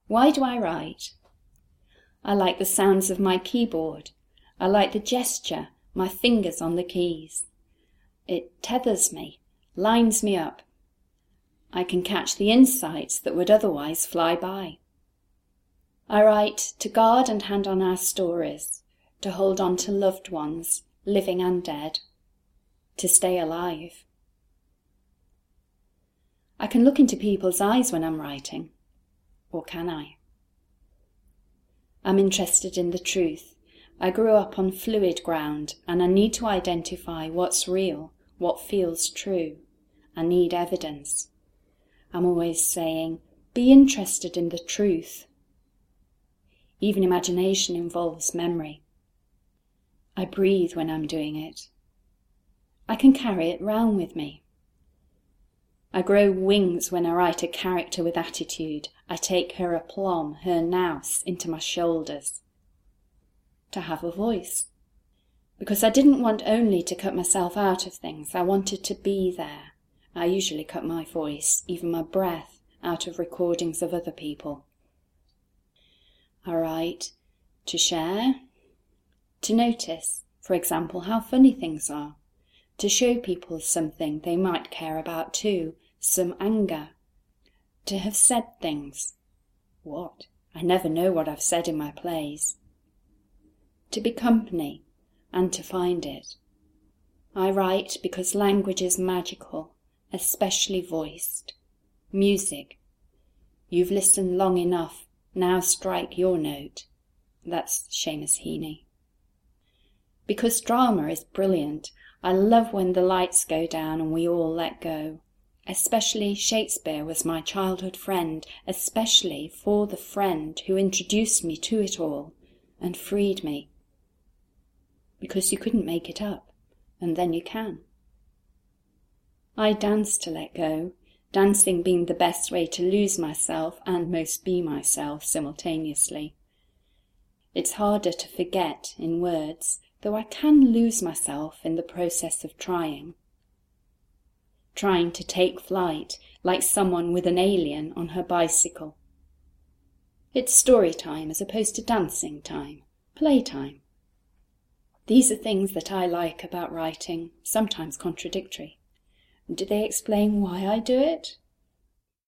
Why do I write? I like the sounds of my keyboard. I like the gesture, my fingers on the keys. It tethers me, lines me up. I can catch the insights that would otherwise fly by. I write to guard and hand on our stories, to hold on to loved ones, living and dead, to stay alive. I can look into people's eyes when I'm writing, or can I? I'm interested in the truth. I grew up on fluid ground, and I need to identify what's real, what feels true. I need evidence. I'm always saying, be interested in the truth. Even imagination involves memory. I breathe when I'm doing it. I can carry it round with me. I grow wings when I write a character with attitude. I take her aplomb, her nous, into my shoulders. To have a voice. Because I didn't want only to cut myself out of things, I wanted to be there. I usually cut my voice, even my breath, out of recordings of other people. I write to share, to notice, for example, how funny things are, to show people something they might care about too, some anger, to have said things. What? I never know what I've said in my plays. To be company, and to find it. I write because language is magical, especially voiced. Music. You've listened long enough, now strike your note. That's Seamus Heaney. Because drama is brilliant, I love when the lights go down and we all let go. Especially Shakespeare was my childhood friend, especially for the friend who introduced me to it all and freed me. Because you couldn't make it up, and then you can. I dance to let go, dancing being the best way to lose myself and most be myself simultaneously. It's harder to forget in words, though I can lose myself in the process of trying. Trying to take flight like someone with an alien on her bicycle. It's story time as opposed to dancing time, playtime. These are things that I like about writing, sometimes contradictory. Do they explain why I do it?